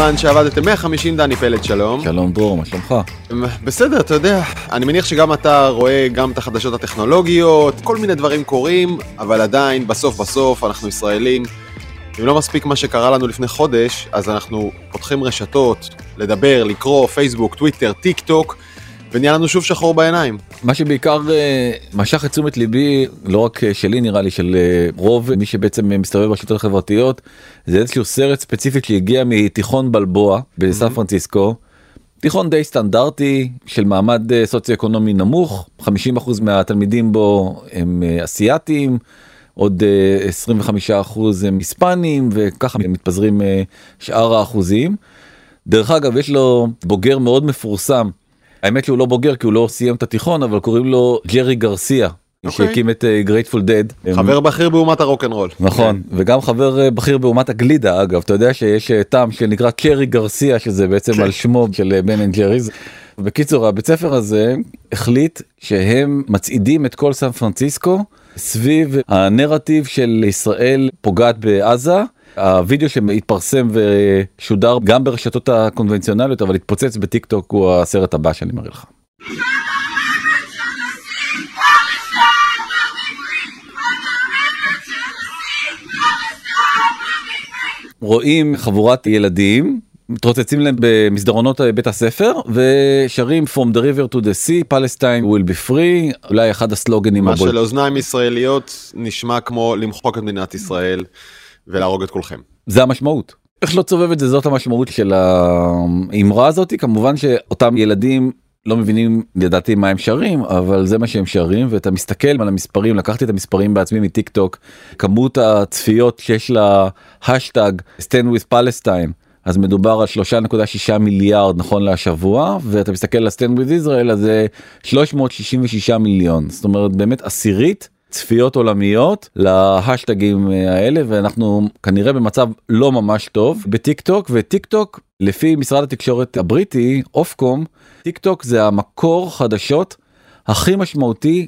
בזמן שעבדתם 150, דני פלד, שלום. שלום דרור, מה שלומך? בסדר, אתה יודע, אני מניח שגם אתה רואה גם את החדשות הטכנולוגיות, כל מיני דברים קורים, אבל עדיין בסוף אנחנו ישראלים. אם לא מספיק מה שקרה לנו לפני חודש, אז אנחנו פותחים רשתות, לדבר, לקרוא, פייסבוק, טוויטר, טיק טוק, ונהיה לנו שוב שחור בעיניים. מה שבעיקר משך את תשומת ליבי, לא רק שלי נראה לי, של רוב מי שבעצם מסתובב ברשתות החברתיות, זה איזשהו סרט ספציפית שהגיע מתיכון בלבוע בסן פרנסיסקו, תיכון די סטנדרטי של מעמד סוציו-אקונומי נמוך, 50% מהתלמידים בו הם אסיאטים, עוד 25% הם היספנים, וככה מתפזרים שאר האחוזים. דרך אגב, יש לו בוגר מאוד מפורסם, האמת שהוא לא בוגר כי הוא לא סיים את התיכון, אבל קוראים לו ג'רי גרסיה, שהקים את Grateful Dead. חבר בכיר באומת הרוק'נ'רול. נכון, וגם חבר בכיר באומת הגלידה, אגב. אתה יודע שיש טעם שנקרא ג'רי גרסיה, שזה בעצם על שמו של בן אנד ג'ריז. בקיצור, הבית ספר הזה החליט שהם מצעידים את כל סן פרנסיסקו סביב הנרטיב של ישראל פוגעת בעזה. הווידאו שהתפרסם ושודר גם ברשתות הקונבנציונליות, אבל התפוצץ בטיק טוק, הוא הסרט הבא שאני מראה לך. רואים חבורת ילדים, מתרוצצים להם במסדרונות בית הספר, ושרים From the river to the sea, Palestine will be free, אולי אחד הסלוגנים מה שלאוזניים ישראליות נשמע כמו למחוק את מדינת ישראל, ולהרוג את כולכם. זה המשמעות. איך לא צובב את זה? זאת המשמעות של האמרה הזאת. כמובן שאותם ילדים לא מבינים לדעתי מה הם שרים, אבל זה מה שהם שרים, ואתה מסתכל על המספרים, לקחתי את המספרים בעצמי מטיק טוק, כמות הצפיות שיש לה השטג Stand with Palestine, אז מדובר על 3.6 מיליארד נכון להשבוע, ואתה מסתכל על Stand with Israel, אז זה 366 מיליון. זאת אומרת, באמת עשירית צפיות עולמיות להשטגים האלה, ואנחנו כנראה במצב לא ממש טוב בטיק טוק. וטיק טוק, לפי משרד התקשורת הבריטי, אופקום, טיק טוק זה המקור חדשות הכי משמעותי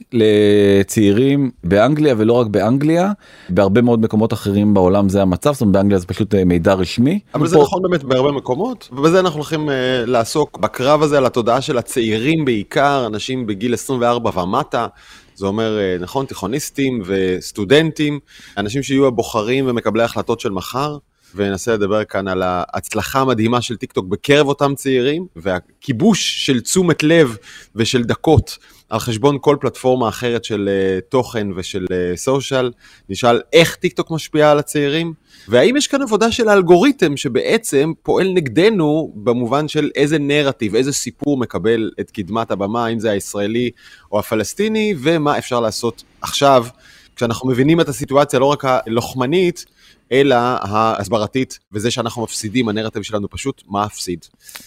לצעירים באנגליה, ולא רק באנגליה, בהרבה מאוד מקומות אחרים בעולם זה המצב. זאת אומרת, באנגליה זה פשוט מידע רשמי. אבל זה נכון באמת בהרבה מקומות, ובזה אנחנו הולכים לעסוק בקרב הזה על התודעה של הצעירים בעיקר, אנשים בגיל 24 ומטה, זה אומר, נכון, תיכוניסטים וסטודנטים, אנשים שיהיו הבוחרים ומקבלי החלטות של מחר, וננסה לדבר כאן על ההצלחה המדהימה של טיק טוק בקרב אותם צעירים, והכיבוש של תשומת לב ושל דקות על חשבון כל פלטפורמה אחרת של תוכן ושל סושיאל. נשאל איך טיק טוק משפיע על הצעירים, והאם יש כאן עבודה של האלגוריתם שבעצם פועל נגדנו במובן של איזה נרטיב, איזה סיפור מקבל את קדמת הבמה, אם זה הישראלי או הפלסטיני, ומה אפשר לעשות עכשיו, כשאנחנו מבינים את הסיטואציה לא רק הלוחמנית, אלא ההסברתית, וזה שאנחנו מפסידים, הנרטיב שלנו פשוט מפסיד.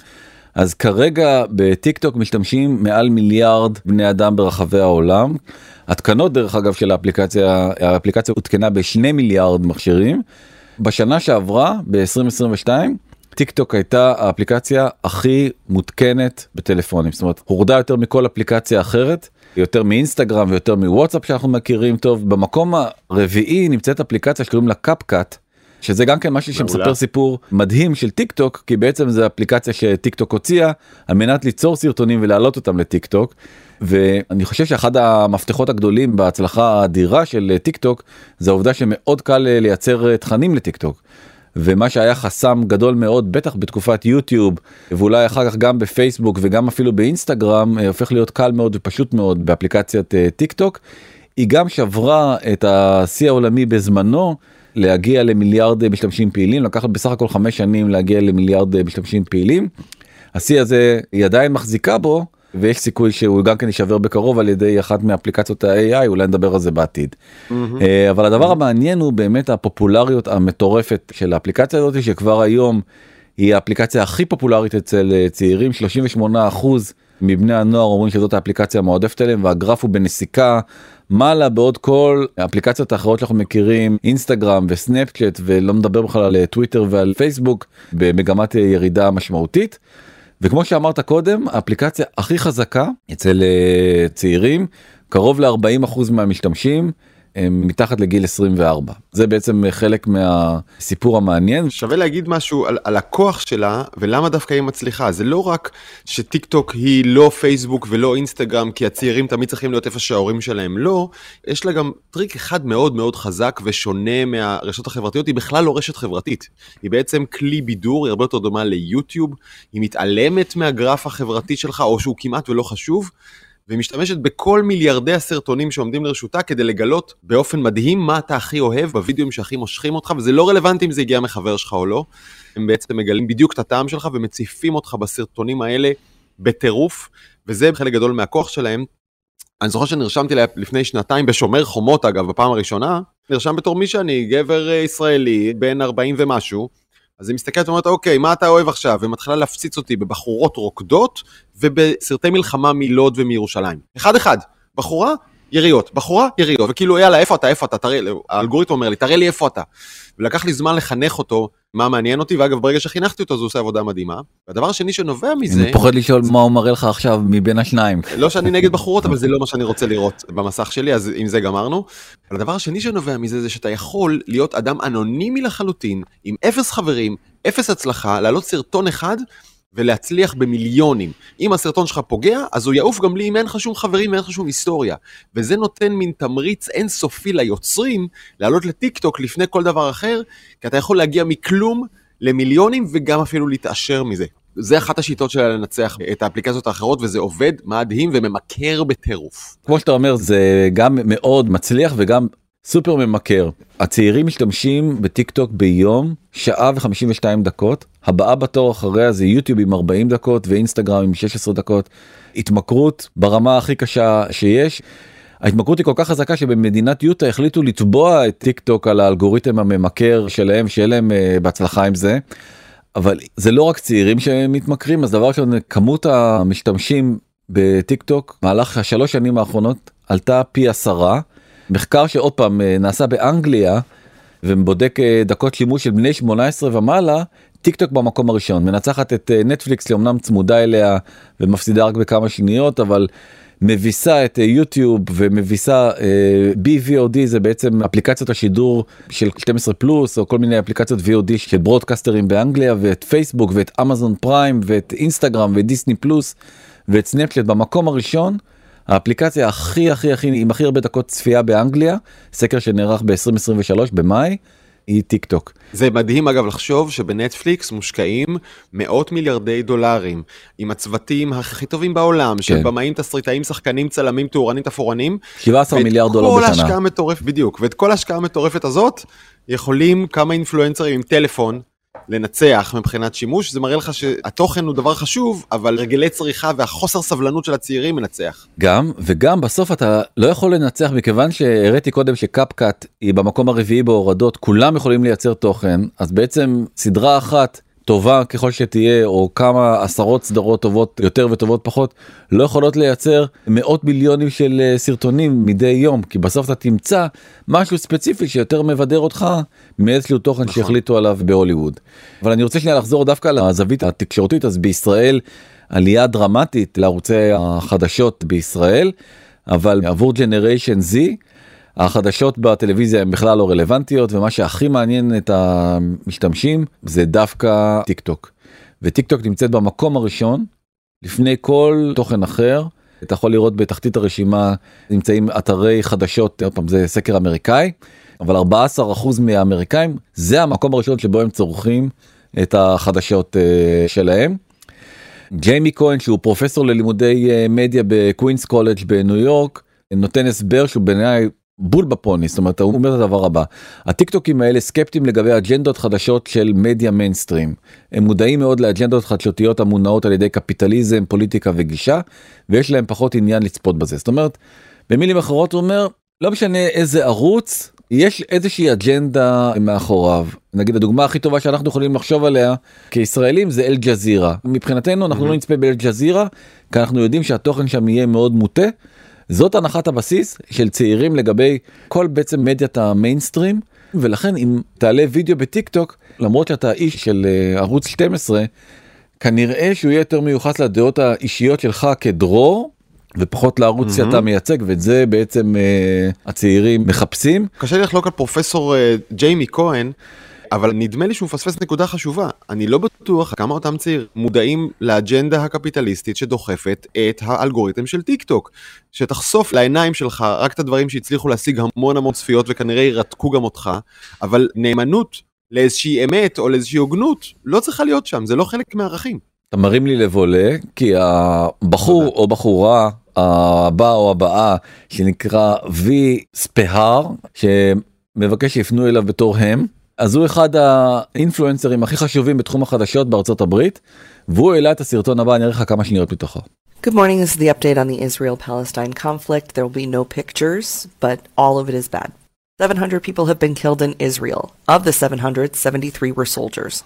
אז כרגע בטיק טוק משתמשים מעל מיליארד בני אדם ברחבי העולם. התקנות דרך אגב של האפליקציה הותקנה ב2 מיליארד מכשירים. בשנה שעברה, ב-2022, טיק טוק הייתה האפליקציה הכי מותקנת בטלפונים. זאת אומרת, הורדה יותר מכל אפליקציה אחרת, יותר מאינסטגרם ויותר מוואטסאפ שאנחנו מכירים טוב. במקום הרביעי נמצאת אפליקציה שקוראים לה קאפקאט, שזה גם כן משהו שמספר סיפור מדהים של טיק טוק, כי בעצם זה אפליקציה שטיק טוק הוציאה על מנת ליצור סרטונים ולהעלות אותם לטיק טוק. ואני חושב שאחד המפתחות הגדולים בהצלחה האדירה של טיק טוק, זה העובדה שמאוד קל לייצר תכנים לטיק טוק. ומה שהיה חסם גדול מאוד, בטח בתקופת יוטיוב, ואולי אחר כך גם בפייסבוק וגם אפילו באינסטגרם, הופך להיות קל מאוד ופשוט מאוד באפליקציית טיק טוק. היא גם שברה את השיא העולמי בזמנו, להגיע למיליארד משתמשים פעילים, לקחת בסך הכל 5 שנים להגיע למיליארד משתמשים פעילים. השיא הזה היא עדיין מחזיקה בו, ויש סיכוי שהוא גם כן יישבר בקרוב על ידי אחת מאפליקציות ה-AI, אולי נדבר על זה בעתיד. אבל הדבר המעניין הוא באמת הפופולריות המטורפת של האפליקציה הזאת, שכבר היום היא האפליקציה הכי פופולרית אצל צעירים, 38% מבני הנוער אומרים שזאת האפליקציה המועדפת אליהם, והגרף הוא בנסיקה מעלה בעוד כל האפליקציות האחרות שאנחנו מכירים, אינסטגרם וסנאפצ'אט, ולא מדבר בכלל על טוויטר ועל פייסבוק, במגמת ירידה משמעותית. וכמו שאמרת קודם, האפליקציה הכי חזקה אצל צעירים, קרוב ל-40% מהמשתמשים, הם מתחת לגיל 24. זה בעצם חלק מהסיפור המעניין. שווה להגיד משהו על הכוח שלה, ולמה דווקא היא מצליחה. זה לא רק שטיק טוק היא לא פייסבוק ולא אינסטגרם, כי הצעירים תמיד צריכים להיות איפה שההורים שלהם לא, יש לה גם טריק אחד מאוד מאוד חזק ושונה מהרשתות החברתיות, היא בכלל לא רשת חברתית. היא בעצם כלי בידור, היא הרבה יותר דומה ליוטיוב, היא מתעלמת מהגרף החברתי שלך, או שהוא כמעט ולא חשוב, והיא משתמשת בכל מיליארדי הסרטונים שעומדים לרשותה, כדי לגלות באופן מדהים מה אתה הכי אוהב, בווידאוים שהכי מושכים אותך, וזה לא רלוונטי אם זה הגיע מחבר שלך או לא, הם בעצם מגלים בדיוק את הטעם שלך, ומציפים אותך בסרטונים האלה בטירוף, וזה חלק גדול מהכוח שלהם. אני זוכר שנרשמתי לפני שנתיים, בשומר חומות אגב, בפעם הראשונה, נרשם בתור מי שאני, גבר ישראלי, בן 40 ומשהו, אז היא מסתכלת ואומרת, אוקיי, מה אתה אוהב עכשיו? ומתחילה להפציץ אותי בבחורות רוקדות, ובסרטי מלחמה מלוד ומירושלים. אחד, בחורה, יריות, וכאילו, יאללה, איפה אתה? האלגוריתם אומר לי, תראה לי איפה אתה. ולקח לי זמן לחנך אותו, מה מעניין אותי, ואגב, ברגע שחינכתי אותו, זה עושה עבודה מדהימה. והדבר השני שנובע מזה... אני פוחד לשאול מה הוא מראה לך עכשיו מבין השניים. לא שאני נגד בחורות, אבל זה לא מה שאני רוצה לראות במסך שלי, אז עם זה גמרנו. אבל הדבר השני שנובע מזה, זה שאתה יכול להיות אדם אנונימי לחלוטין, עם 0 חברים, 0 הצלחה, לעלות סרטון אחד, ולהצליח במיליונים. אם הסרטון שלך פוגע, אז הוא יעוף גם לי אם אין לך שום חברים, אין לך שום היסטוריה. וזה נותן מין תמריץ אינסופי ליוצרים, לעלות לטיק טוק לפני כל דבר אחר, כי אתה יכול להגיע מכלום למיליונים, וגם אפילו להתעשר מזה. זה אחת השיטות שלה לנצח את האפליקציות האחרות, וזה עובד מדהים וממכר בטירוף. כמו שאתה אומר, זה גם מאוד מצליח וגם סופר ממכר. הצעירים משתמשים בטיק טוק ביום, 1:52. הבאה בתור אחריה זה יוטיוב עם 40 דקות ואינסטגרם עם 16 דקות. התמכרות ברמה הכי קשה שיש. ההתמכרות היא כל כך חזקה שבמדינת יוטה החליטו לתבוע את טיק טוק על האלגוריתם הממכר שלהם, שיהיה להם בהצלחה עם זה. אבל זה לא רק צעירים שמתמכרים, אז דבר ראשון, כמות המשתמשים בטיק טוק, מהלך 3 שנים האחרונות, עלתה פי 10. מחקר שעוד פעם נעשה באנגליה, ובודק דקות שימוש של בני 18 ומעלה, טיק טוק במקום הראשון. מנצחת את נטפליקס, לאמנם צמודה אליה, ומפסידה רק בכמה שניות, אבל מביסה את יוטיוב, ומביסה BVOD, זה בעצם אפליקציות השידור של 12 פלוס, או כל מיני אפליקציות VOD של ברודקסטרים באנגליה, ואת פייסבוק, ואת אמזון פריים, ואת אינסטגרם, ואת דיסני פלוס, ואת סנאפצ'אט במקום הראשון. האפליקציה הכי עם הכי הרבה דקות צפייה באנגליה, סקר שנערך ב-2023 במאי, היא טיק טוק. זה מדהים אגב לחשוב שבנטפליקס מושקעים מאות מיליארדי דולרים, עם הצוותים הכי טובים בעולם, של במאים, תסריטאים, שחקנים, צלמים, תאורנים, תפורנים. 17 מיליארד דולר בשנה. וכל השקעה מטורפת, בדיוק, ואת כל השקעה המטורפת הזאת, יכולים כמה אינפלואנסרים עם טלפון, לנצח מבחינת שימוש. זה מראה לך שהתוכן הוא דבר חשוב, אבל רגלי צריכה והחוסר סבלנות של הצעירים מנצח. וגם בסוף אתה לא יכול לנצח, מכיוון שהראיתי קודם שקאפקאט היא במקום הרביעי בהורדות, כולם יכולים לייצר תוכן, אז בעצם סדרה אחת טובה ככל שתהיה, או כמה עשרות סדרות טובות יותר וטובות פחות, לא יכולות לייצר מאות מיליונים של סרטונים מדי יום, כי בסוף אתה תמצא משהו ספציפי שיותר מבדר אותך מאיזשהו תוכן שהחליטו עליו בהוליווד. אבל אני רוצה שנייה לחזור דווקא לזווית התקשורתית. אז בישראל עלייה דרמטית לערוצי החדשות בישראל, אבל עבור ג'נריישן Z, החדשות בטלוויזיה הן בכלל לא רלוונטיות, ומה שהכי מעניין את המשתמשים זה דווקא טיק טוק. וטיק טוק נמצאת במקום הראשון, לפני כל תוכן אחר. אתה יכול לראות בתחתית הרשימה, נמצאים אתרי חדשות, זה סקר אמריקאי, אבל 14% מהאמריקאים, זה המקום הראשון שבו הם צורכים את החדשות שלהם. ג'יימי כהן, שהוא פרופסור ללימודי מדיה בקווינס קולג' בניו יורק, נותן הסבר שהוא בעיניי בול בפוני. זאת אומרת, הוא אומר את הדבר הבא: הטיקטוקים האלה סקפטיים לגבי אג'נדות חדשות של מדיה מיינסטרים. הם מודעים מאוד לאג'נדות חדשותיות המונעות על ידי קפיטליזם, פוליטיקה וגישה, ויש להם פחות עניין לצפות בזה. זאת אומרת, במילים אחרות הוא אומר, לא משנה איזה ערוץ, יש איזושהי אג'נדה מאחוריו. נגיד, הדוגמה הכי טובה שאנחנו יכולים לחשוב עליה כישראלים זה אל ג'זירה. מבחינתנו אנחנו לא נצפה באל ג'זירה, כי אנחנו יודעים שהתוכן שם יהיה מאוד מוטה. זאת הנחת הבסיס של צעירים לגבי כל בעצם מדיית המיינסטרים, ולכן אם תעלה וידאו בטיק טוק, למרות שאתה איש של ערוץ 12, כנראה שהוא יהיה יותר מיוחס לדעות האישיות שלך כדרור, ופחות לערוץ שאתה מייצג, ואת זה בעצם הצעירים מחפשים. קשה לי לחלוק על פרופסור ג'יימי כהן, אבל נדמה לי שהוא מפספס נקודה חשובה. אני לא בטוח כמה אותם צעירים מודעים לאג'נדה הקפיטליסטית שדוחפת את האלגוריתם של טיק טוק, שתחשוף לעיניים שלך רק את הדברים שהצליחו להשיג המון צפיות וכנראה ירתקו גם אותך, אבל נאמנות לאיזושהי אמת או לאיזושהי הוגנות לא צריכה להיות שם, זה לא חלק מהערכים. אתה מרים לי לבולה, כי הבחור או בחורה הבא או הבאה שנקרא וי ספהר, שמבקש שיפנו אליו בתור הם, אז הוא אחד האינפלואנסרים הכי חשובים בתחום החדשות בארצות הברית, והוא העלה את הסרטון הבא, אני אראה לך כמה שניות מתוכו. Good morning, this is the update on the Israel-Palestine conflict. There will be no pictures, but all of it is bad. 700 people have been killed in Israel. Of the 700, 73 were soldiers.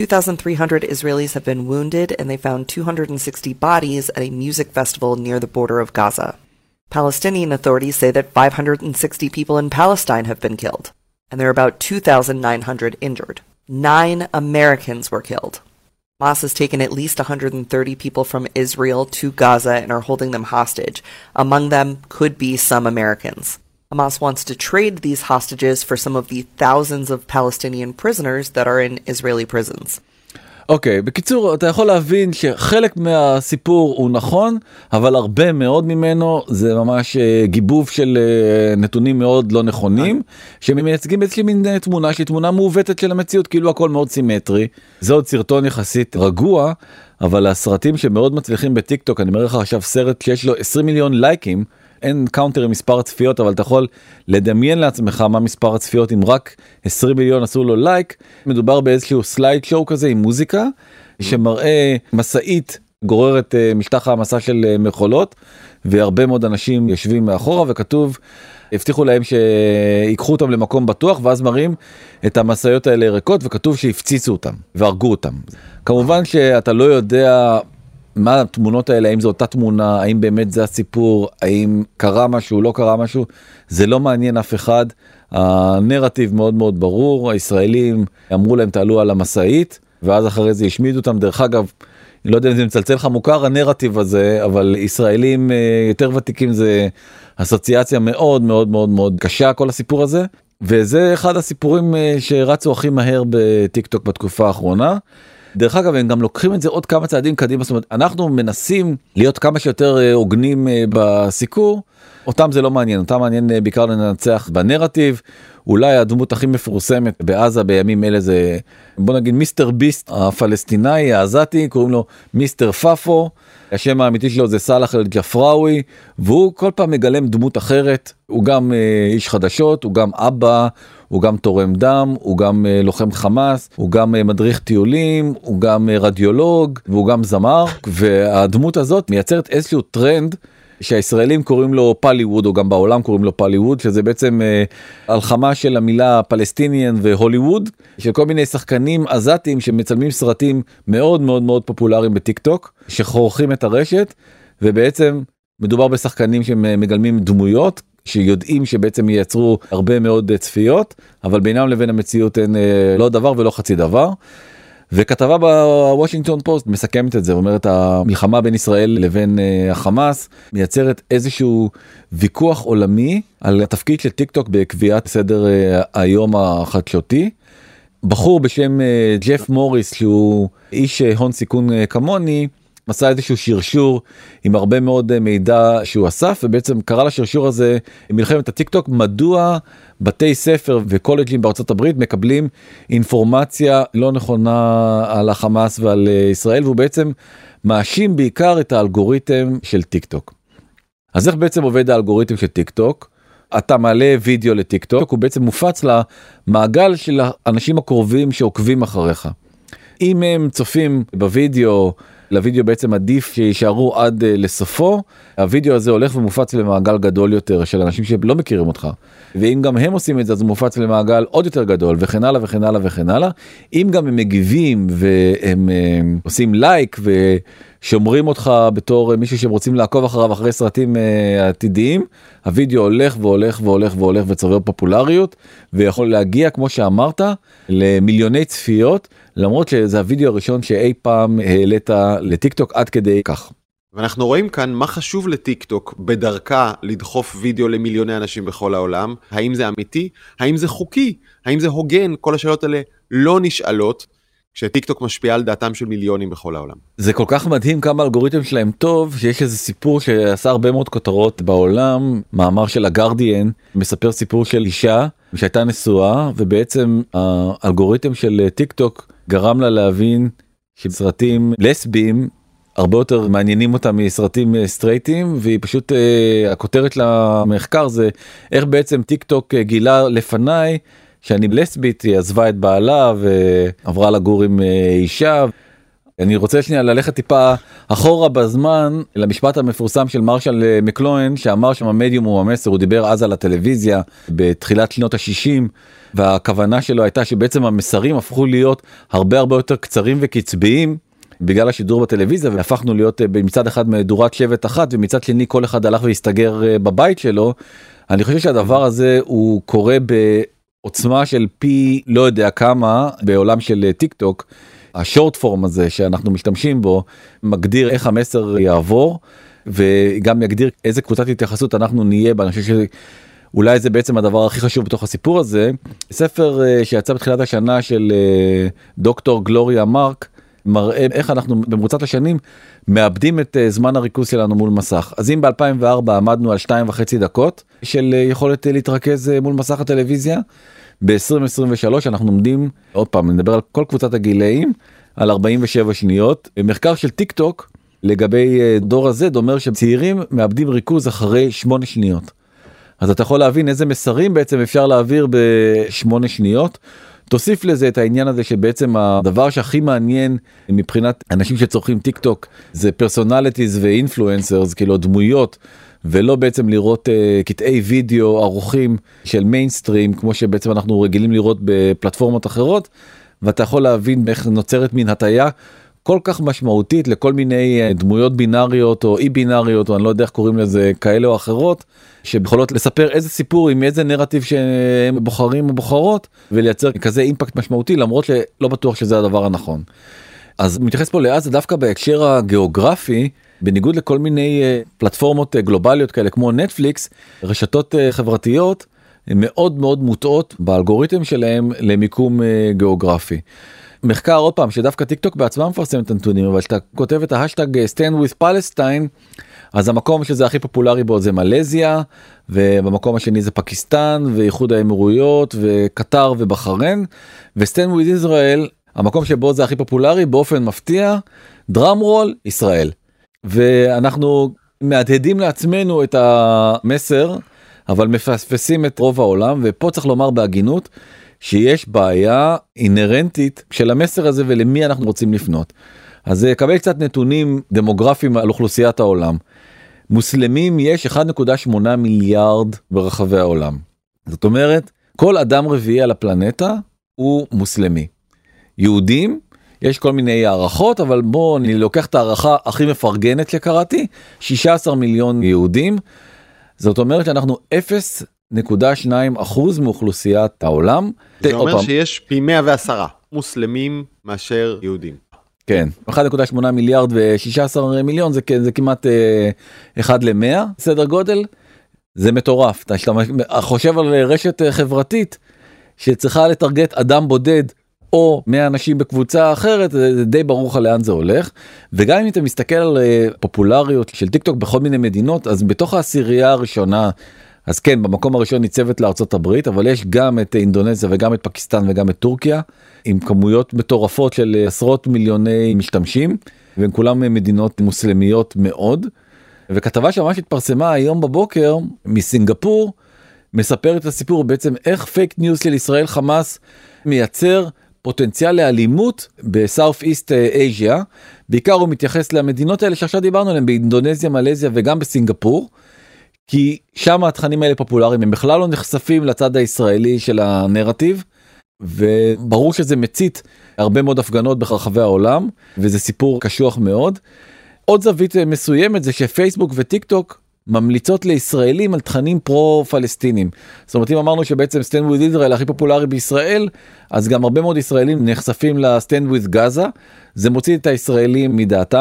2,300 Israelis have been wounded, and they found 260 bodies at a music festival near the border of Gaza. Palestinian authorities say that 560 people in Palestine have been killed, and there are about 2,900 injured. 9 Americans were killed. Hamas has taken at least 130 people from Israel to Gaza and are holding them hostage. Among them could be some Americans. Hamas wants to trade these hostages for some of the thousands of Palestinian prisoners that are in Israeli prisons. אוקיי, בקיצור, אתה יכול להבין שחלק מהסיפור הוא נכון, אבל הרבה מאוד ממנו זה ממש גיבוב של נתונים מאוד לא נכונים, שמייצגים איזושהי מין תמונה שהיא תמונה מעוותת של המציאות, כאילו הכל מאוד סימטרי. זה עוד סרטון יחסית רגוע, אבל הסרטים שמאוד מצליחים בטיק טוק, אני מראה לך עכשיו סרט שיש לו 20 מיליון לייקים, אין קאונטר עם מספר הצפיות, אבל אתה יכול לדמיין לעצמך מה מספר הצפיות אם רק 20 מיליון עשו לו לייק. מדובר באיזשהו סלייד שואו כזה עם מוזיקה, שמראה מסעית גוררת משטח המסע של מכולות, והרבה מאוד אנשים יושבים מאחורה, וכתוב, הבטיחו להם שיקחו אותם למקום בטוח, ואז מראים את המסעיות האלה ריקות, וכתוב שהפציצו אותם והרגו אותם. כמובן שאתה לא יודע מה התמונות האלה, האם זו אותה תמונה, האם באמת זה הסיפור, האם קרה משהו, לא קרה משהו, זה לא מעניין אף אחד. הנרטיב מאוד מאוד ברור, הישראלים אמרו להם תעלו על המסעית, ואז אחרי זה השמידו אותם. דרך אגב, אני לא יודע אם זה מצלצל לך מוכר הנרטיב הזה, אבל ישראלים יותר ותיקים זה אסוציאציה מאוד מאוד מאוד מאוד קשה, כל הסיפור הזה, וזה אחד הסיפורים שרצו הכי מהר בטיק טוק בתקופה האחרונה. דרך אגב, הם גם לוקחים את זה עוד כמה צעדים קדימה, זאת אומרת, אנחנו מנסים להיות כמה שיותר הוגנים בסיקור, אותם זה לא מעניין, אותם מעניין בעיקר לנצח בנרטיב. אולי הדמות הכי מפורסמת בעזה בימים אלה זה, בוא נגיד, מיסטר ביסט הפלסטיני, העזתי, קוראים לו מיסטר פאפו, השם האמיתי שלו זה סלאח אל-ג'פראווי, והוא כל פעם מגלם דמות אחרת, הוא גם איש חדשות, הוא גם אבא, הוא גם תורם דם, הוא גם לוחם חמאס, הוא גם מדריך טיולים, הוא גם רדיולוג, והוא גם זמר, והדמות הזאת מייצרת איזשהו טרנד, שהישראלים קוראים לו פוליווד, או גם בעולם קוראים לו פוליווד, שזה בעצם הלחמה של המילה פלסטיניאן והוליווד, של כל מיני שחקנים עזתיים שמצלמים סרטים מאוד מאוד מאוד פופולריים בטיק טוק, שחורכים את הרשת, ובעצם מדובר בשחקנים שמגלמים דמויות, שיודעים שבעצם ייצרו הרבה מאוד צפיות, אבל בינם לבין המציאות אין לא דבר ולא חצי דבר. וכתבה בוושינגטון פוסט מסכמת את זה, אומרת המלחמה בין ישראל לבין החמאס מייצרת איזשהו ויכוח עולמי על התפקיד של טיק טוק בקביעת סדר היום החדשותי. בחור בשם ג'ף מוריס, שהוא איש הון סיכון כמוני, עשה איזשהו שרשור עם הרבה מאוד מידע שהוא אסף, ובעצם קרא לשרשור הזה מלחמת הטיק טוק, מדוע בתי ספר וקולג'ים בארצות הברית מקבלים אינפורמציה לא נכונה על החמאס ועל ישראל, והוא בעצם מאשים בעיקר את האלגוריתם של טיק טוק. אז איך בעצם עובד האלגוריתם של טיק טוק? אתה מעלה וידאו לטיק טוק, הוא בעצם מופץ למעגל של האנשים הקרובים שעוקבים אחריך. אם הם צופים בווידאו, לוידאו בעצם עדיף שישארו עד לסופו, הוידאו הזה הולך ומופץ למעגל גדול יותר של אנשים שלא מכירים אותך, ואם גם הם עושים את זה אז הוא מופץ למעגל עוד יותר גדול, וכן הלאה וכן הלאה וכן הלאה. אם גם הם מגיבים והם עושים לייק ושומרים אותך בתור מישהו שהם רוצים לעקוב אחריו אחרי סרטים עתידיים, הוידאו הולך והולך והולך והולך וצובר פופולריות, ויכול להגיע כמו שאמרת למיליוני צפיות, למרות שזה הוידאו הראשון שאי פעם העלית לטיק טוק עד כדי כך. ואנחנו רואים כאן מה חשוב לטיק טוק בדרכה לדחוף וידאו למיליוני אנשים בכל העולם. האם זה אמיתי? האם זה חוקי? האם זה הוגן? כל השאלות האלה לא נשאלות כשטיק טוק משפיע על דעתם של מיליונים בכל העולם. זה כל כך מדהים כמה האלגוריתם שלהם טוב, שיש איזה סיפור שעשה הרבה מאוד כותרות בעולם, מאמר של הגרדיאן, מספר סיפור של אישה שהייתה נשואה, ובעצם האלגוריתם של טיק טוק גרם לה להבין שסרטים לסביים הרבה יותר מעניינים אותם מסרטים סטרייטים, והיא פשוט, הכותרת למחקר זה איך בעצם טיק טוק גילה לפניי שאני לסבית, היא עזבה את בעלה ועברה לגור עם אישה. אני רוצה שנייה ללכת טיפה אחורה בזמן למשפט המפורסם של מרשל מקלוהן, שאמר שהמדיום הוא המסר. הוא דיבר אז על הטלוויזיה בתחילת שנות ה-60, והכוונה שלו הייתה שבעצם המסרים הפכו להיות הרבה יותר קצרים וקצביים בגלל השידור בטלוויזיה, והפכנו להיות מצד אחד מדורת שבט אחת, ומצד שני כל אחד הלך והסתגר בבית שלו. אני חושב שהדבר הזה הוא קורה בעוצמה של פי לא יודע כמה בעולם של טיק טוק. השורט פורם הזה שאנחנו משתמשים בו מגדיר איך המסר יעבור, וגם יגדיר איזה קבוצת התייחסות אנחנו נהיה בה. אני חושב שאולי זה בעצם הדבר הכי חשוב בתוך הסיפור הזה. ספר שיצא בתחילת השנה של דוקטור גלוריה מרק, מראה איך אנחנו במרוצת השנים מאבדים את זמן הריכוז שלנו מול מסך. אז אם ב-2004 עמדנו על 2.5 דקות של יכולת להתרכז מול מסך הטלוויזיה, ב-2023 אנחנו עומדים, עוד פעם נדבר על כל קבוצת הגילאים, על 47 שניות. מחקר של טיק טוק לגבי דור הזד אומר שצעירים מאבדים ריכוז אחרי 8 שניות. אז אתה יכול להבין איזה מסרים בעצם אפשר להעביר ב8 שניות. תוסיף לזה את העניין הזה שבעצם הדבר שהכי מעניין מבחינת אנשים שצורכים טיק טוק זה פרסונליטיז ואינפלואנסרס, כאילו דמויות, ולא בעצם לראות קטעי וידאו ארוכים של מיינסטרים כמו שבעצם אנחנו רגילים לראות בפלטפורמות אחרות. ואתה יכול להבין איך נוצרת מין הטיה כל כך משמעותית לכל מיני דמויות בינאריות או אי בינאריות, או אני לא יודע איך קוראים לזה, כאלה או אחרות, שיכולות לספר איזה סיפור עם איזה נרטיב שהם בוחרים או בוחרות, ולייצר כזה אימפקט משמעותי, למרות שלא בטוח שזה הדבר הנכון. אז מתייחס פה לאז דווקא בהקשר הגיאוגרפי, בניגוד לכל מיני פלטפורמות גלובליות כאלה כמו נטפליקס, רשתות חברתיות מאוד מאוד מוטעות באלגוריתם שלהם למיקום גיאוגרפי. מחקר עוד פעם שדווקא טיק טוק בעצמם מפרסם את הנתונים, אבל שאתה כותב את ההשטג Stand with Palestine, אז המקום שזה הכי פופולרי בו זה מלזיה, ובמקום השני זה פקיסטן ואיחוד האמירויות וקטר ובחריין, ו-Stand with Israel, המקום שבו זה הכי פופולרי באופן מפתיע, דראם רול, ישראל. ואנחנו מהדהדים לעצמנו את המסר, אבל מפספסים את רוב העולם, ופה צריך לומר בהגינות, שיש בעיה אינרנטית של המסר הזה ולמי אנחנו רוצים לפנות. אז קבל קצת נתונים דמוגרפיים על אוכלוסיית העולם. מוסלמים יש 1.8 מיליארד ברחבי העולם. זאת אומרת, כל אדם רביעי על הפלנטה הוא מוסלמי. יהודים, יש כל מיני הערכות, אבל בואו אני לוקח את הערכה הכי מפרגנת שקראתי, 16 מיליון יהודים. זאת אומרת שאנחנו 0.2% מאוכלוסיית העולם. זה אומר שיש פי 110 מוסלמים מאשר יהודים. כן, 1.8 מיליארד ו16 מיליון זה כמעט 1 ל-100 סדר גודל. זה מטורף. אתה חושב על רשת חברתית שצריכה לטרגט אדם בודד או 100 אנשים בקבוצה אחרת, זה די ברור לך לאן זה הולך. וגם אם אתה מסתכל על פופולריות של טיק טוק בכל מיני מדינות, אז בתוך העשירייה הראשונה, אז כן, במקום הראשון ניצבת לארצות הברית, אבל יש גם את אינדונזיה וגם את פקיסטן וגם את טורקיה, עם כמויות מטורפות של עשרות מיליוני משתמשים, והם כולם מדינות מוסלמיות מאוד. וכתבה שממש התפרסמה היום בבוקר מסינגפור, מספרת את הסיפור בעצם איך פייק ניוז של ישראל חמאס מייצר פוטנציאל לאלימות בסאוף איסט אייזיה. בעיקר הוא מתייחס למדינות האלה שעכשיו דיברנו עליהן, באינדונזיה, מלזיה וגם בסינגפור, כי שם התכנים האלה פופולריים, הם בכלל לא נחשפים לצד הישראלי של הנרטיב, וברור שזה מצית הרבה מאוד הפגנות ברחבי העולם, וזה סיפור קשוח מאוד. עוד זווית מסוימת זה שפייסבוק וטיק טוק ממליצות לישראלים על תכנים פרו-פלסטינים. זאת אומרת, אם אמרנו שבעצם Stand with Israel הכי פופולרי בישראל, אז גם הרבה מאוד ישראלים נחשפים ל-Stand with Gaza, זה מוציא את הישראלים מדעתם,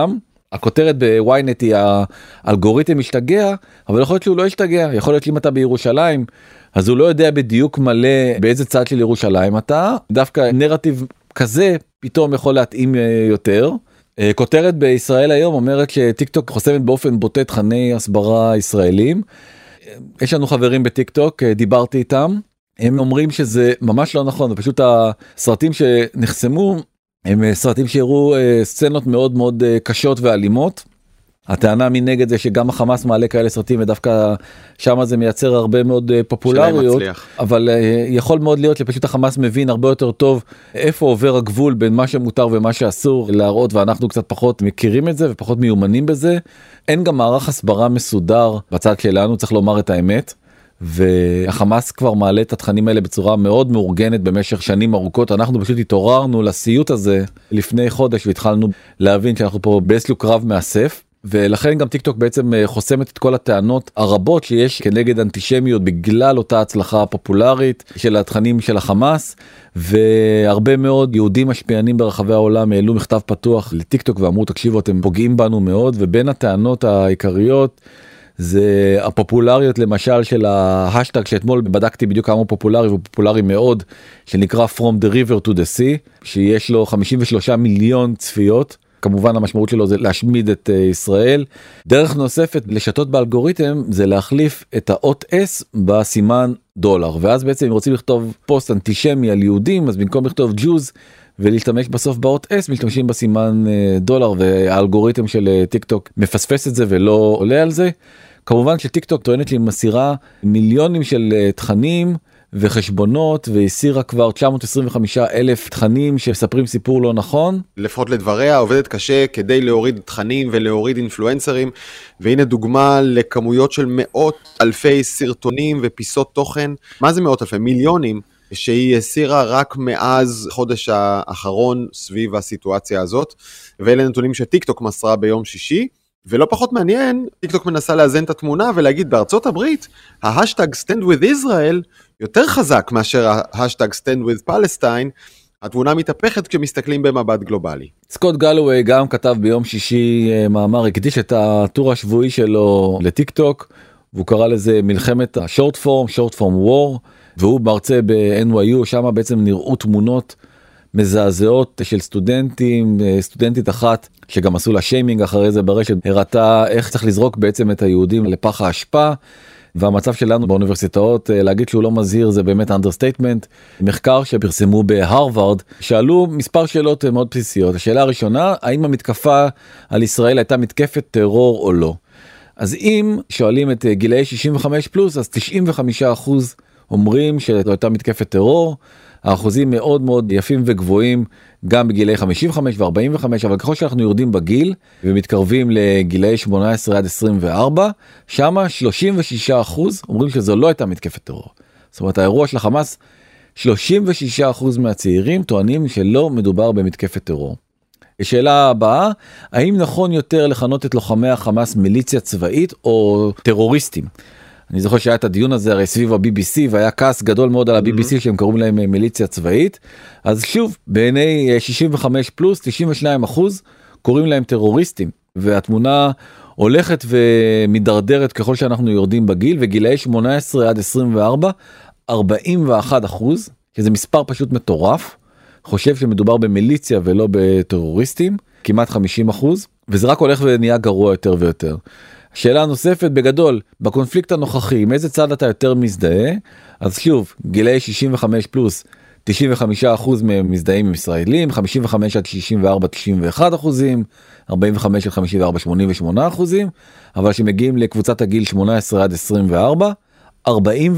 הכותרת בוויינט היא האלגוריתם משתגע, אבל יכול להיות שהוא לא ישתגע, יכול להיות שאם אתה בירושלים, אז הוא לא יודע בדיוק מלא באיזה צד של ירושלים אתה, דווקא נרטיב כזה פתאום יכול להתאים יותר. כותרת בישראל היום אומרת שטיק טוק חוסמת באופן בוטה תכני הסברה ישראלים. יש לנו חברים בטיק טוק, דיברתי איתם, הם אומרים שזה ממש לא נכון, ופשוט הסרטים שנחסמו הם סרטים שהראו סצנות מאוד מאוד קשות ואלימות. הטענה מנגד זה שגם החמאס מעלה כאלה סרטים ודווקא שם זה מייצר הרבה מאוד פופולריות, אבל יכול מאוד להיות שפשוט החמאס מבין הרבה יותר טוב איפה עובר הגבול בין מה שמותר ומה שאסור להראות, ואנחנו קצת פחות מכירים את זה ופחות מיומנים בזה. אין גם מערך הסברה מסודר בצד שלנו, צריך לומר את האמת, והחמאס כבר מעלה את התכנים האלה בצורה מאוד מאורגנת במשך שנים ארוכות. אנחנו פשוט התעוררנו לסיוט הזה לפני חודש והתחלנו להבין שאנחנו פה בסלוק רב מאסף, ולכן גם טיק טוק בעצם חוסמת את כל הטענות הרבות שיש כנגד אנטישמיות בגלל אותה הצלחה הפופולרית של התכנים של החמאס, והרבה מאוד יהודים משפיענים ברחבי העולם העלו מכתב פתוח לטיק טוק ואמרו תקשיבו אתם פוגעים בנו מאוד, ובין הטענות העיקריות זה הפופולריות למשל של ההשטג שאתמול בדקתי בדיוק כמה פופולרי ופופולרי מאוד, שנקרא From the River to the Sea, שיש לו 53 מיליון צפיות. כמובן המשמעות שלו זה להשמיד את ישראל. דרך נוספת לשתות באלגוריתם זה להחליף את האות S בסימן דולר, ואז בעצם אם רוצים לכתוב פוסט אנטישמי על יהודים, אז במקום לכתוב Jews ולהשתמש בסוף באות S משתמשים בסימן דולר, והאלגוריתם של טיק טוק מפספס את זה ולא עולה על זה. כמובן שטיק טוק טוענת שהיא מסירה מיליונים של תכנים וחשבונות, והסירה כבר 925,000 תכנים שספרים סיפור לא נכון. לפחות לדבריה, עובדת קשה כדי להוריד תכנים ולהוריד אינפלואנסרים, והנה דוגמה לכמויות של מאות אלפי סרטונים ופיסות תוכן, מה זה מאות אלפי? מיליונים, שהיא הסירה רק מאז חודש האחרון סביב הסיטואציה הזאת, ואלה נתונים שטיק טוק מסרה ביום שישי, ולא פחות מעניין, טיק טוק מנסה לאזן את התמונה ולהגיד בארצות הברית, ההשטג Stand with Israel יותר חזק מאשר ההשטג Stand with Palestine, התמונה מתהפכת כשמסתכלים במבט גלובלי. סקוט גלווי גם כתב ביום שישי מאמר, הקדיש את הטור השבועי שלו לטיק טוק, והוא קרא לזה מלחמת השורט פורם וור, והוא מרצה ב-NYU, שם בעצם נראו תמונות מזעזעות של סטודנטית אחת שגם עשו לה שיימינג אחרי זה ברשת, הראתה איך צריך לזרוק בעצם את היהודים לפח האשפה, והמצב שלנו באוניברסיטאות, להגיד שהוא לא מזהיר זה באמת אנדרסטייטמנט. מחקר שפרסמו בהרווארד, שאלו מספר שאלות מאוד בסיסיות. השאלה הראשונה, האם המתקפה על ישראל הייתה מתקפת טרור או לא? אז אם שואלים את גילאי 65 פלוס, אז 95% אומרים שזו הייתה מתקפת טרור, האחוזים מאוד מאוד יפים וגבוהים גם בגילי 55 ו-45, אבל ככל שאנחנו יורדים בגיל ומתקרבים לגילי 18 עד 24, שמה 36% אומרים שזו לא הייתה מתקפת טרור. זאת אומרת, האירוע של החמאס, 36% מהצעירים טוענים שלא מדובר במתקפת טרור. השאלה הבאה, האם נכון יותר לכנות את לוחמי החמאס מיליציה צבאית או טרוריסטים? אני זוכר שהיה את הדיון הזה הרי סביב ה-BBC, והיה כעס גדול מאוד על ה-BBC שהם קוראים להם מיליציה צבאית. אז שוב, בעיני 65 פלוס, 92% קוראים להם טרוריסטים, והתמונה הולכת ומדרדרת ככל שאנחנו יורדים בגיל, וגילאי 18 עד 24, 41%, שזה מספר פשוט מטורף, חושב שמדובר במיליציה ולא בטרוריסטים, כמעט 50%, וזה רק הולך ונהיה גרוע יותר ויותר. שאלה נוספת בגדול, בקונפליקט הנוכחי, מאיזה צד אתה יותר מזדהה? אז שוב, גילאי 65 פלוס, 95% מהם מזדהים עם ישראלים, 55 עד 64, 91%, 45 עד 54, 88%, אבל שמגיעים לקבוצת הגיל 18 עד 24, 48%,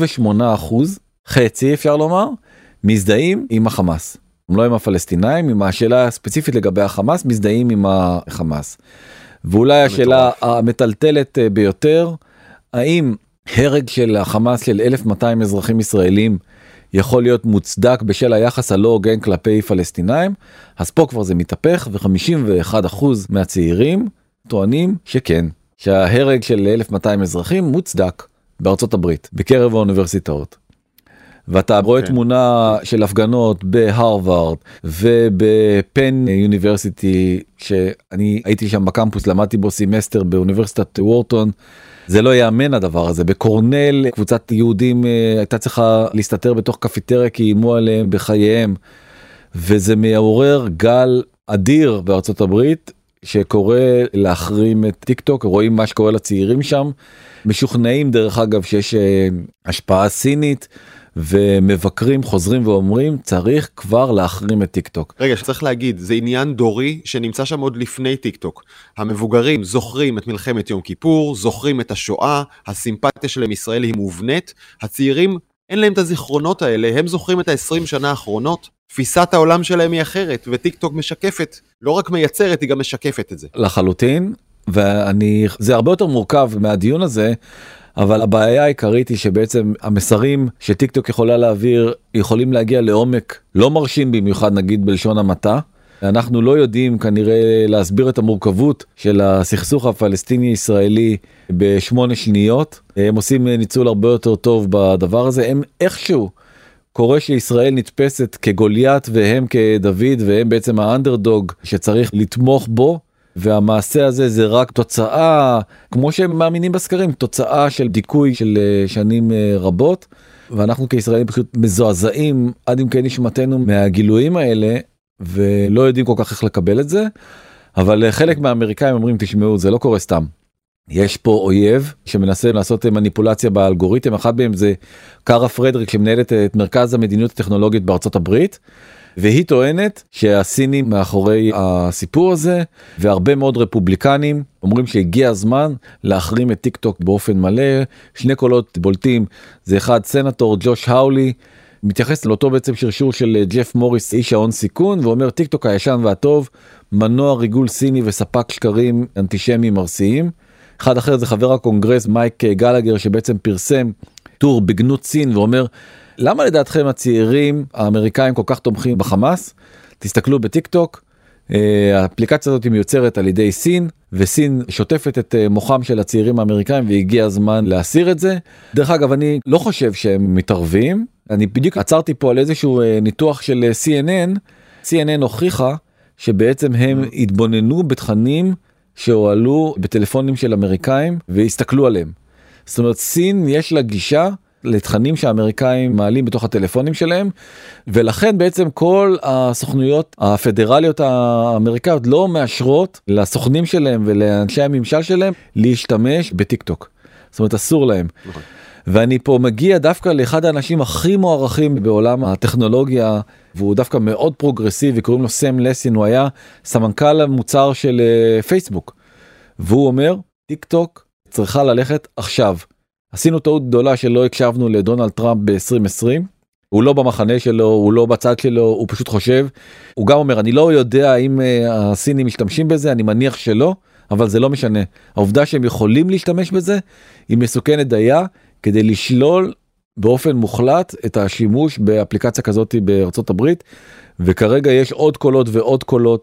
חצי אפשר לומר, מזדהים עם החמאס. לא עם הפלסטינאים, עם השאלה הספציפית לגבי החמאס, מזדהים עם החמאס. ואולי השאלה המטלטלת ביותר, האם הרג של החמאס של 1,200 אזרחים ישראלים יכול להיות מוצדק בשל היחס הלא הוגן כלפי פלסטינאים? אז פה כבר זה מתהפך, ו51% מהצעירים טוענים שכן, שההרג של 1,200 אזרחים מוצדק בארצות הברית, בקרב האוניברסיטאות. ואתה רואה תמונה של הפגנות בהרווארד ובפן יוניברסיטי, שאני הייתי שם בקמפוס, למדתי בו סמסטר באוניברסיטת וורטון, זה לא יאמן הדבר הזה. בקורנל קבוצת יהודים הייתה צריכה להסתתר בתוך קפיטריה כי אימו עליהם בחייהם, וזה מעורר גל אדיר בארצות הברית שקורא להחרים את טיק טוק. רואים מה שקורה לצעירים שם, משוכנעים דרך אגב שיש השפעה סינית, ומבקרים חוזרים ואומרים צריך כבר להחרים את טיק טוק. רגע, שצריך להגיד, זה עניין דורי שנמצא שם עוד לפני טיק טוק. המבוגרים זוכרים את מלחמת יום כיפור, זוכרים את השואה, הסימפתיה שלהם ישראל היא מובנית, הצעירים אין להם את הזיכרונות האלה, הם זוכרים את ה-20 שנה האחרונות, תפיסת העולם שלהם היא אחרת, וטיק טוק משקפת, לא רק מייצרת, היא גם משקפת את זה. לחלוטין, זה הרבה יותר מורכב מהדיון הזה, אבל הבעיה העיקרית היא שבעצם המסרים שטיק טוק יכולה להעביר, יכולים להגיע לעומק לא מרשים במיוחד נגיד בלשון המעטה. אנחנו לא יודעים כנראה להסביר את המורכבות של הסכסוך הפלסטיני-ישראלי ב8 שניות. הם עושים ניצול הרבה יותר טוב בדבר הזה. הם איכשהו קורה שישראל נתפסת כגוליית והם כדוד, והם בעצם האנדרדוג שצריך לתמוך בו. והמעשה הזה זה רק תוצאה, כמו שהם מאמינים בסקרים, תוצאה של דיכוי של שנים רבות, ואנחנו כישראלים פשוט מזועזעים עד עמקי נשמתנו מהגילויים האלה, ולא יודעים כל כך איך לקבל את זה, אבל חלק מהאמריקאים אומרים, תשמעו, זה לא קורה סתם. יש פה אויב שמנסה לעשות מניפולציה באלגוריתם, אחד מהם זה קארה פרדריק שמנהלת את מרכז המדיניות הטכנולוגית בארצות הברית, והיא טוענת שהסינים מאחורי הסיפור הזה, והרבה מאוד רפובליקנים אומרים שהגיע הזמן להחרים את טיק טוק באופן מלא. שני קולות בולטים, זה אחד סנטור ג'וש האולי, מתייחס לאותו בעצם שרשור של ג'ף מוריס, איש ההון סיכון, ואומר טיק טוק הישן והטוב, מנוע ריגול סיני וספק שקרים אנטישמיים ארסיים. אחד אחר זה חבר הקונגרס מייק גלגר שבעצם פרסם טור בגנות סין ואומר, למה לדעתכם הצעירים האמריקאים כל כך תומכים בחמאס? תסתכלו בטיק טוק, האפליקציה הזאת מיוצרת על ידי סין, וסין שוטפת את מוחם של הצעירים האמריקאים, והגיע הזמן להסיר את זה. דרך אגב, אני לא חושב שהם מתערבים, אני בדיוק עצרתי פה על איזשהו ניתוח של CNN, CNN הוכיחה שבעצם הם התבוננו בתכנים שהועלו בטלפונים של אמריקאים, והסתכלו עליהם. זאת אומרת, סין יש לה גישה לתכנים שהאמריקאים מעלים בתוך הטלפונים שלהם, ולכן בעצם כל הסוכנויות הפדרליות האמריקאיות לא מאשרות לסוכנים שלהם ולאנשי הממשל שלהם להשתמש בטיק טוק. זאת אומרת, אסור להם. ואני פה מגיע דווקא לאחד האנשים הכי מוערכים בעולם הטכנולוגיה, והוא דווקא מאוד פרוגרסיבי, קוראים לו סם לסין, הוא היה סמנכ"ל המוצר של פייסבוק. והוא אומר, טיק טוק צריכה ללכת עכשיו. עשינו טעות גדולה שלא הקשבנו לדונלד טראמפ ב-2020, הוא לא במחנה שלו, הוא לא בצד שלו, הוא פשוט חושב, הוא גם אומר, אני לא יודע אם הסינים משתמשים בזה, אני מניח שלא, אבל זה לא משנה. העובדה שהם יכולים להשתמש בזה, היא מסוכנת דייה, כדי לשלול באופן מוחלט את השימוש באפליקציה כזאת בארצות הברית, וכרגע יש עוד קולות ועוד קולות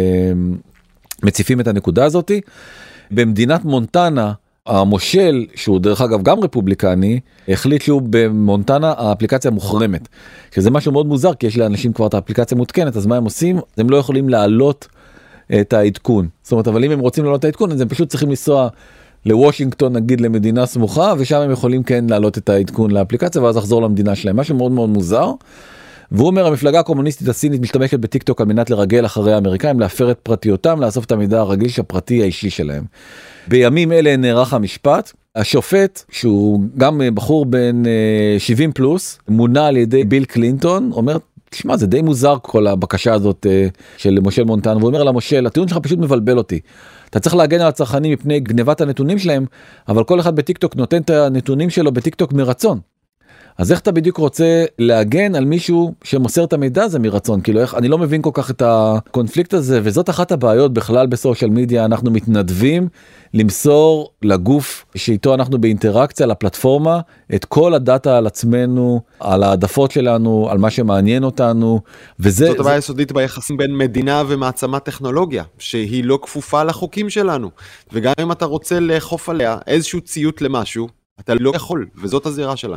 שמציפים את הנקודה הזאת. במדינת מונטנה, המושל, שהוא דרך אגב גם רפובליקני, החליט שהוא במונטנה האפליקציה מוחרמת. שזה משהו מאוד מוזר, כי יש לאנשים כבר את האפליקציה מותקנת, אז מה הם עושים? הם לא יכולים להעלות את העדכון. זאת אומרת, אבל אם הם רוצים להעלות את העדכון, אז הם פשוט צריכים לנסוע לוושינגטון, נגיד למדינה סמוכה, ושם הם יכולים כן להעלות את העדכון לאפליקציה, ואז לחזור למדינה שלהם. משהו מאוד מאוד מוזר. והוא אומר, המפלגה הקומוניסטית הסינית משתמשת בטיק טוק על מנת לרגל אחרי האמריקאים, להפר את פרטיותם, לאסוף את המידע הרגיל הפרטי האישי שלהם. בימים אלה נערך המשפט, השופט, שהוא גם בחור בן 70 פלוס, מונה על ידי ביל קלינטון, אומר, תשמע, זה די מוזר כל הבקשה הזאת של מושל מונטנה, והוא אומר למושל, הטיעון שלך פשוט מבלבל אותי. אתה צריך להגן על הצרכנים מפני גנבת הנתונים שלהם, אבל כל אחד בטיק טוק נותן את הנתונים שלו בטיק טוק מרצון. אז איך אתה בדיוק רוצה להגן על מישהו שמוסר את המידע הזה מרצון? כאילו, אני לא מבין כל כך את הקונפליקט הזה, וזאת אחת הבעיות בכלל בסושיאל מדיה, אנחנו מתנדבים למסור לגוף שאיתו אנחנו באינטראקציה, לפלטפורמה, את כל הדאטה על עצמנו, על העדפות שלנו, על מה שמעניין אותנו, וזה... זאת הבעיה יסודית ביחסים בין מדינה ומעצמה טכנולוגיה, שהיא לא כפופה לחוקים שלנו, וגם אם אתה רוצה לאכוף עליה איזשהו ציות למשהו, אתה לא יכול, וזאת הזירה שלנו.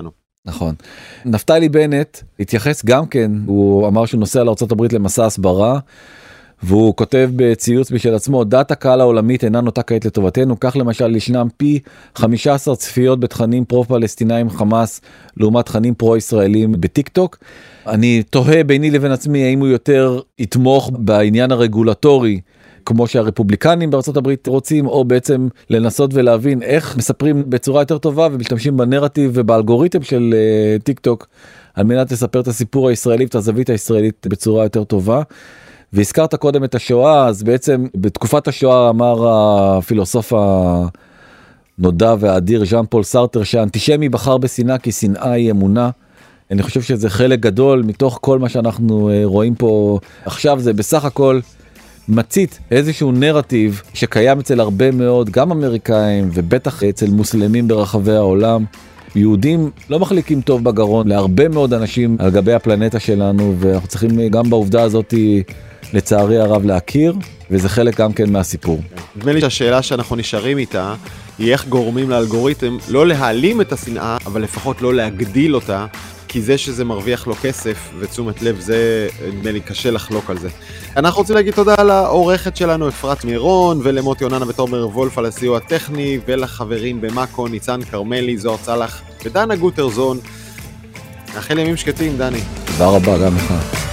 נכון. נפתלי בנט התייחס גם כן, הוא אמר שהוא נוסע לארצות הברית למסע הסברה, והוא כותב בציוץ בשל עצמו, דעת הקהל העולמית אינה נוטה כעת לטובתנו, כך למשל ישנם פי 15 צפיות בתכנים פרו-פלסטינאים חמאס, לעומת תכנים פרו-ישראלים בטיק טוק. אני תוהה ביני לבין עצמי, האם הוא יותר יתמוך בעניין הרגולטורי, כמו שהרפובליקנים בארצות הברית רוצים, או בעצם לנסות ולהבין איך מספרים בצורה יותר טובה, ומשתמשים בנרטיב ובאלגוריתם של טיק טוק, על מנת לספר את הסיפור הישראלי ואת הזווית הישראלית בצורה יותר טובה. והזכרת קודם את השואה, אז בעצם בתקופת השואה אמר הפילוסוף הנודע והאדיר ז'אן פול סארטר, שהאנטישמי בחר בשנאה כי שנאה היא אמונה. אני חושב שזה חלק גדול מתוך כל מה שאנחנו רואים פה עכשיו, זה בסך הכל מצית איזשהו נרטיב שקיים אצל הרבה מאוד, גם אמריקאים ובטח אצל מוסלמים ברחבי העולם. יהודים לא מחליקים טוב בגרון להרבה מאוד אנשים על גבי הפלנטה שלנו, ואנחנו צריכים גם בעובדה הזאת לצערי הרב להכיר, וזה חלק גם כן מהסיפור. נדמה לי שהשאלה שאנחנו נשארים איתה, היא איך גורמים לאלגוריתם לא להעלים את השנאה, אבל לפחות לא להגדיל אותה, כי זה שזה מרוויח לו כסף ותשומת לב, זה נדמה לי קשה לחלוק על זה. אנחנו רוצים להגיד תודה לעורכת שלנו אפרת מירון, ולמוטי יוננה ותומר וולף על הסיוע הטכני, ולחברים במאקו, ניצן קרמלי, זוהר צלח ודנה גוטרזון. נאחל ימים שקטים, דני. תודה רבה, גם לך.